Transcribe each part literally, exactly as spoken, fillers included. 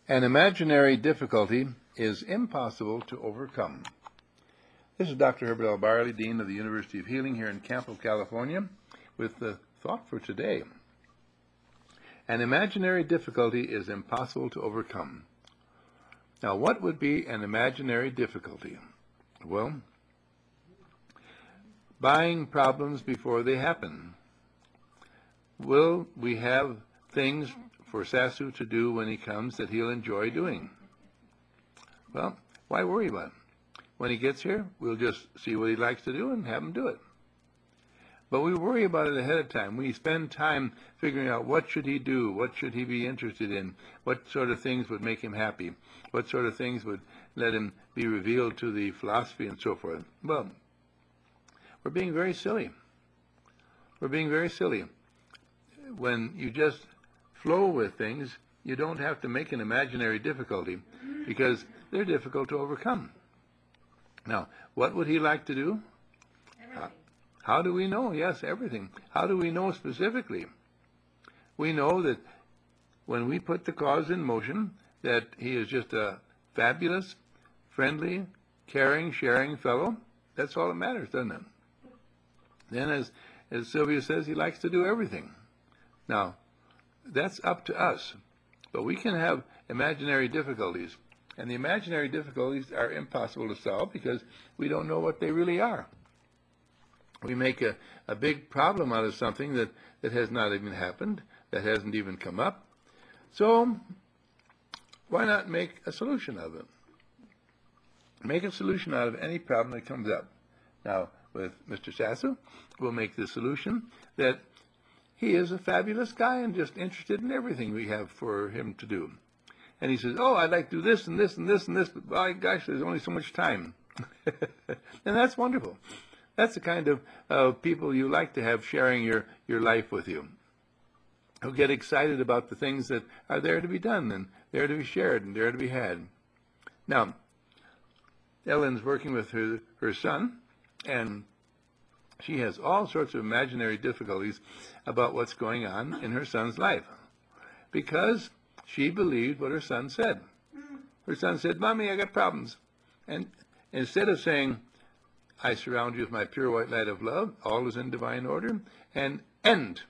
An imaginary difficulty is impossible to overcome. This is Doctor Herbert L. Barley, Dean of the University of Healing here in Campo, California, with the thought for today. An imaginary difficulty is impossible to overcome. Now, what would be an imaginary difficulty? Well, buying problems before they happen. Will we have things for Sasu to do when he comes that he'll enjoy doing? Well, why worry about it? When he gets here, we'll just see what he likes to do and have him do it. But we worry about it ahead of time. We spend time figuring out what should he do, what should he be interested in, what sort of things would make him happy, what sort of things would let him be revealed to the philosophy and so forth. Well, we're being very silly. We're being very silly. When you just flow with things, you don't have to make an imaginary difficulty because they're difficult to overcome. Now, what would he like to do? Uh, how do we know? Yes, everything. How do we know specifically? We know that when we put the cause in motion, that he is just a fabulous, friendly, caring, sharing fellow. That's all that matters, doesn't it? Then, as, as Sylvia says, he likes to do everything. Now, that's up to us. But we can have imaginary difficulties. And the imaginary difficulties are impossible to solve because we don't know what they really are. We make a, a big problem out of something that, that has not even happened, that hasn't even come up. So, why not make a solution of it? Make a solution out of any problem that comes up. Now, with Mister Sasu, we'll make the solution that he is a fabulous guy and just interested in everything we have for him to do. And he says, oh, I'd like to do this and this and this and this, but my gosh, there's only so much time. And that's wonderful. That's the kind of uh, people you like to have sharing your, your life with you, who get excited about the things that are there to be done and there to be shared and there to be had. Now, Ellen's working with her, her son, and she has all sorts of imaginary difficulties about what's going on in her son's life because she believed what her son said. Her son said, Mommy, I got problems. And instead of saying, I surround you with my pure white light of love, all is in divine order, and end,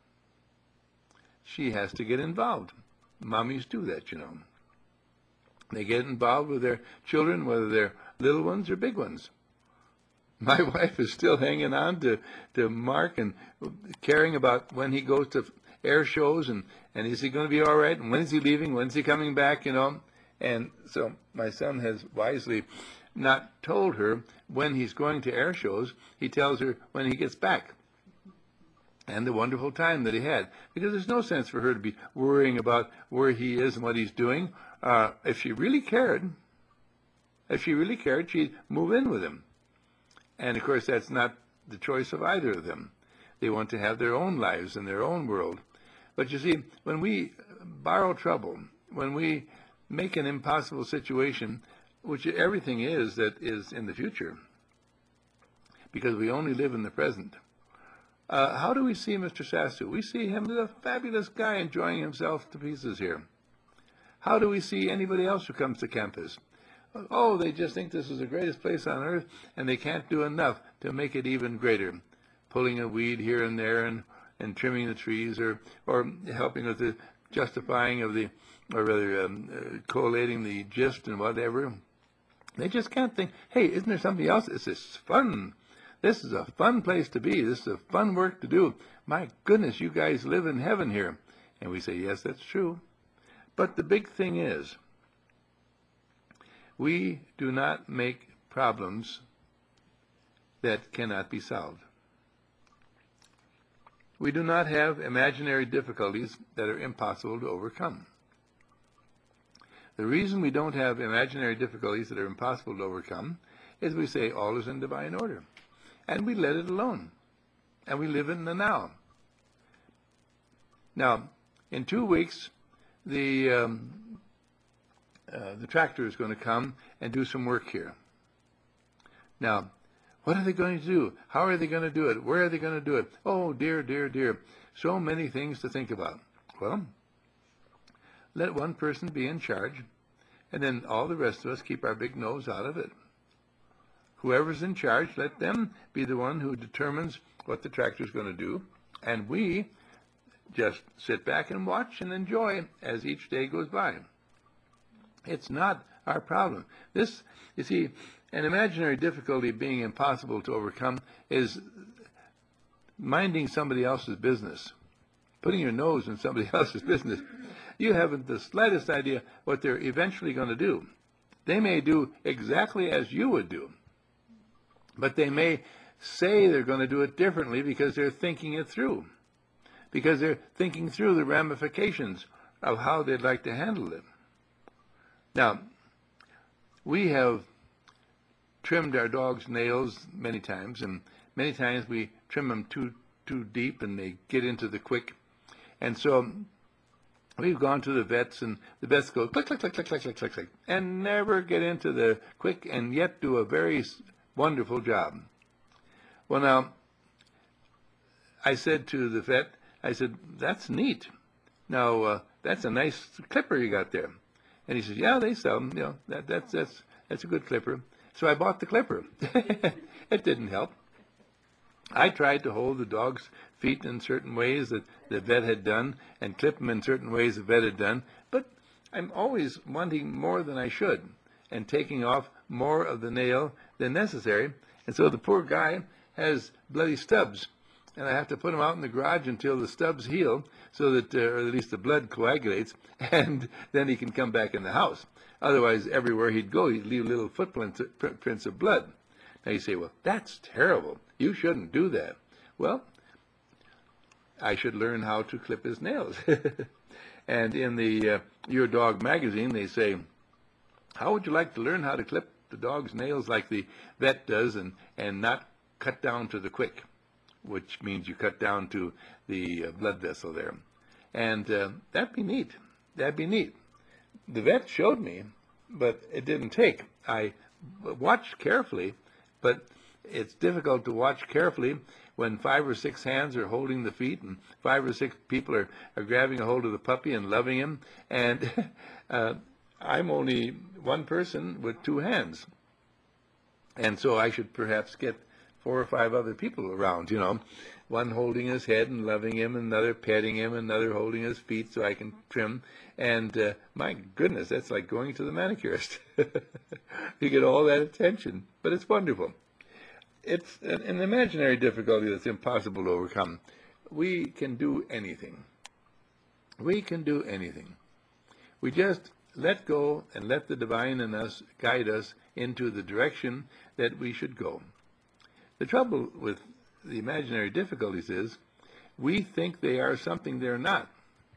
she has to get involved. Mommies do that, you know. They get involved with their children, whether they're little ones or big ones. My wife is still hanging on to, to Mark and caring about when he goes to air shows and, and is he going to be all right and when is he leaving, when is he coming back, you know. And so my son has wisely not told her when he's going to air shows. He tells her when he gets back and the wonderful time that he had, because there's no sense for her to be worrying about where he is and what he's doing. Uh, if she really cared, if she really cared, she'd move in with him. And, of course, that's not the choice of either of them. They want to have their own lives in their own world. But, you see, when we borrow trouble, when we make an impossible situation, which everything is that is in the future, because we only live in the present, uh, how do we see Mister Sasu? We see him as a fabulous guy enjoying himself to pieces here. How do we see anybody else who comes to campus? Oh, they just think this is the greatest place on earth, and they can't do enough to make it even greater. Pulling a weed here and there and, and trimming the trees or, or helping with the justifying of the, or rather um, uh, collating the gist and whatever. They just can't think, hey, isn't there something else? This is fun. This is a fun place to be. This is a fun work to do. My goodness, you guys live in heaven here. And we say, yes, that's true. But the big thing is, we do not make problems that cannot be solved. We do not have imaginary difficulties that are impossible to overcome. The reason we don't have imaginary difficulties that are impossible to overcome is we say all is in divine order. And we let it alone. And we live in the now. Now, in two weeks, the... Um, Uh, the tractor is going to come and do some work here. Now, what are they going to do? How are they going to do it? Where are they going to do it? Oh, dear, dear, dear. So many things to think about. Well, let one person be in charge, and then all the rest of us keep our big nose out of it. Whoever's in charge, let them be the one who determines what the tractor's going to do, and we just sit back and watch and enjoy as each day goes by. It's not our problem. This, you see, an imaginary difficulty being impossible to overcome is minding somebody else's business, putting your nose in somebody else's business. You haven't the slightest idea what they're eventually going to do. They may do exactly as you would do, but they may say they're going to do it differently because they're thinking it through, because they're thinking through the ramifications of how they'd like to handle it. Now, we have trimmed our dog's nails many times, and many times we trim them too too deep and they get into the quick. And so we've gone to the vets, and the vets go click, click, click, click, click, click, click, click, and never get into the quick and yet do a very wonderful job. Well, now, I said to the vet, I said, that's neat. Now, uh, that's a nice clipper you got there. And he says, yeah, they sell them. You know, that, that's, that's, that's a good clipper. So I bought the clipper. It didn't help. I tried to hold the dog's feet in certain ways that the vet had done and clip them in certain ways the vet had done, but I'm always wanting more than I should and taking off more of the nail than necessary. And so the poor guy has bloody stubs, and I have to put him out in the garage until the stubs heal, so that, uh, or at least the blood coagulates, and then he can come back in the house. Otherwise, everywhere he'd go, he'd leave little footprints prints of blood. Now you say, well, that's terrible. You shouldn't do that. Well, I should learn how to clip his nails. And in the uh, Your Dog magazine, they say, how would you like to learn how to clip the dog's nails like the vet does and, and not cut down to the quick, which means you cut down to the uh, blood vessel there. And uh, that'd be neat. That'd be neat. The vet showed me, but it didn't take. I watched carefully, but it's difficult to watch carefully when five or six hands are holding the feet and five or six people are, are grabbing a hold of the puppy and loving him. And uh, I'm only one person with two hands. And so I should perhaps get four or five other people around, you know, one holding his head and loving him, another petting him, another holding his feet so I can trim. And uh, my goodness, that's like going to the manicurist. You get all that attention, but it's wonderful. It's an, an imaginary difficulty that's impossible to overcome. We can do anything. We can do anything. We just let go and let the divine in us guide us into the direction that we should go. The trouble with the imaginary difficulties is we think they are something they're not.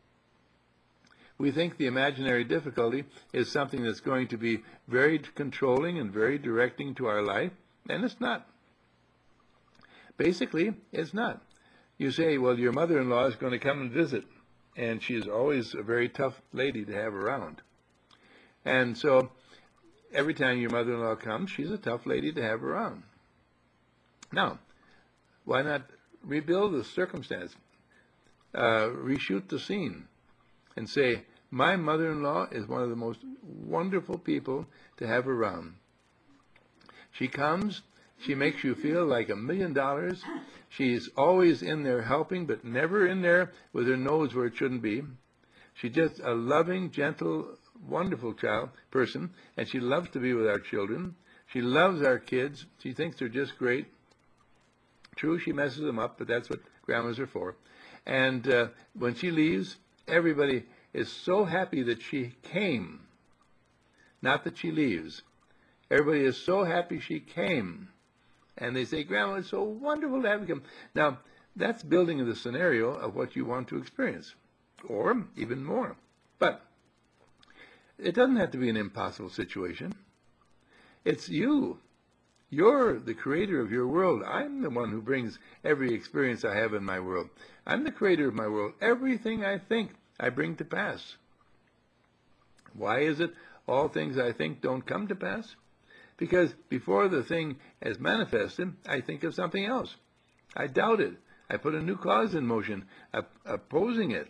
We think the imaginary difficulty is something that's going to be very controlling and very directing to our life, and it's not. Basically, it's not. You say, well, your mother-in-law is going to come and visit, and she's always a very tough lady to have around. And so every time your mother-in-law comes, she's a tough lady to have around. Now, why not rebuild the circumstance, uh, reshoot the scene, and say, my mother-in-law is one of the most wonderful people to have around. She comes, she makes you feel like a million dollars. She's always in there helping, but never in there with her nose where it shouldn't be. She's just a loving, gentle, wonderful child person, and she loves to be with our children. She loves our kids. She thinks they're just great. True, she messes them up, but that's what grandmas are for. And uh, when she leaves, everybody is so happy that she came, not that she leaves. Everybody is so happy she came. And they say, Grandma, it's so wonderful to have you come. Now, that's building the scenario of what you want to experience, or even more. But it doesn't have to be an impossible situation. It's you. You're the creator of your world. I'm the one who brings every experience I have in my world. I'm the creator of my world. Everything I think, I bring to pass. Why is it all things I think don't come to pass? Because before the thing has manifested, I think of something else. I doubt it. I put a new cause in motion, opposing it.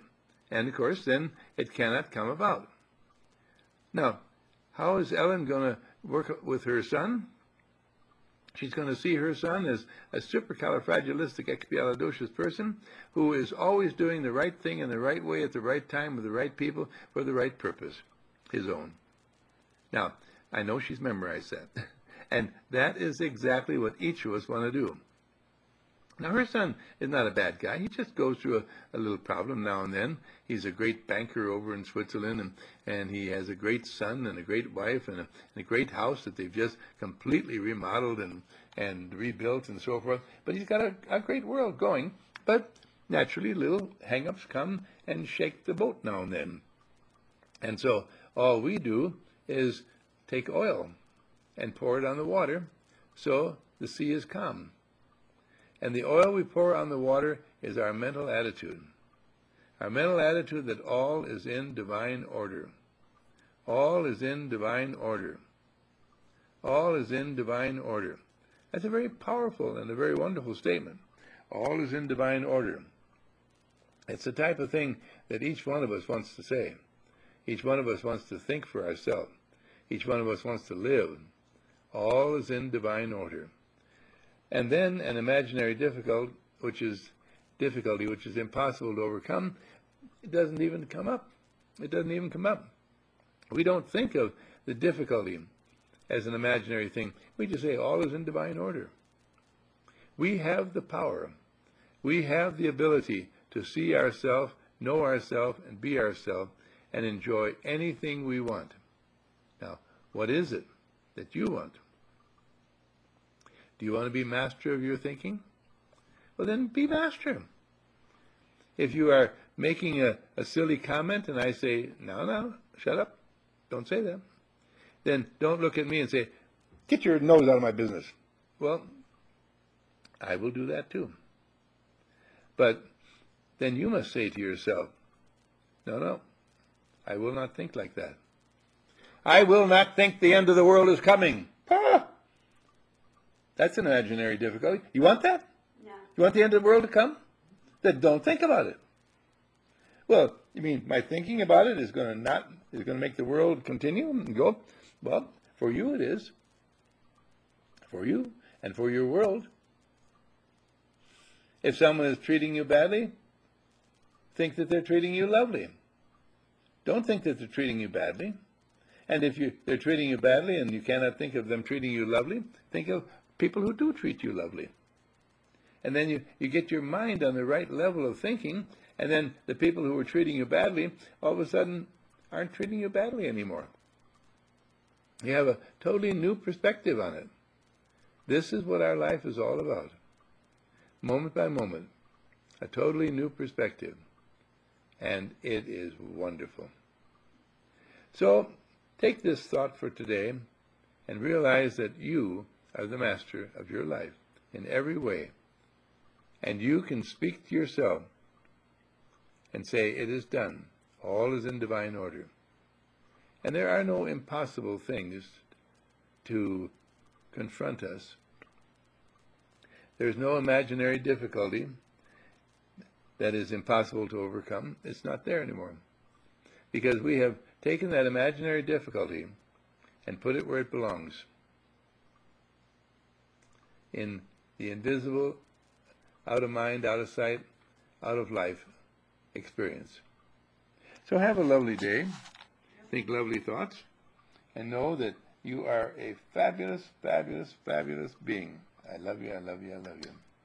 And, of course, then it cannot come about. Now, how is Ellen going to work with her son? She's going to see her son as a supercalifragilisticexpialidocious person who is always doing the right thing in the right way at the right time with the right people for the right purpose, his own. Now, I know she's memorized that. And that is exactly what each of us want to do. Now, her son is not a bad guy. He just goes through a, a little problem now and then. He's a great banker over in Switzerland, and, and he has a great son and a great wife and a, and a great house that they've just completely remodeled and, and rebuilt and so forth. But he's got a, a great world going. But naturally, little hang-ups come and shake the boat now and then. And so all we do is take oil and pour it on the water so the sea is calm. And the oil we pour on the water is our mental attitude. Our mental attitude that all is in divine order. All is in divine order. All is in divine order. That's a very powerful and a very wonderful statement. All is in divine order. It's the type of thing that each one of us wants to say. Each one of us wants to think for ourselves. Each one of us wants to live. All is in divine order. And then an imaginary difficult, which is difficulty, which is impossible to overcome, it doesn't even come up. It doesn't even come up. We don't think of the difficulty as an imaginary thing. We just say all is in divine order. We have the power. We have the ability to see ourselves, know ourselves, and be ourselves, and enjoy anything we want. Now, what is it that you want? Do you want to be master of your thinking? Well, then be master. If you are making a, a silly comment and I say, no, no, shut up, don't say that, then don't look at me and say, get your nose out of my business. Well, I will do that too. But then you must say to yourself, no, no, I will not think like that. I will not think the end of the world is coming. Ah! That's an imaginary difficulty. You want that? No. You want the end of the world to come? Then don't think about it. Well, you mean my thinking about it is going to not is going to make the world continue and go? Well, for you it is. For you and for your world. If someone is treating you badly, think that they're treating you lovely. Don't think that they're treating you badly. And if you they're treating you badly and you cannot think of them treating you lovely, think of people who do treat you lovely. And then you, you get your mind on the right level of thinking, and then the people who were treating you badly all of a sudden aren't treating you badly anymore. You have a totally new perspective on it. This is what our life is all about. Moment by moment, a totally new perspective. And it is wonderful. So take this thought for today and realize that you are the master of your life in every way. And you can speak to yourself and say, it is done. All is in divine order. And there are no impossible things to confront us. There's no imaginary difficulty that is impossible to overcome. It's not there anymore. Because we have taken that imaginary difficulty and put it where it belongs. In the invisible, out of mind, out of sight, out of life experience. So have a lovely day, think lovely thoughts, and know that you are a fabulous, fabulous, fabulous being. I love you, I love you, I love you.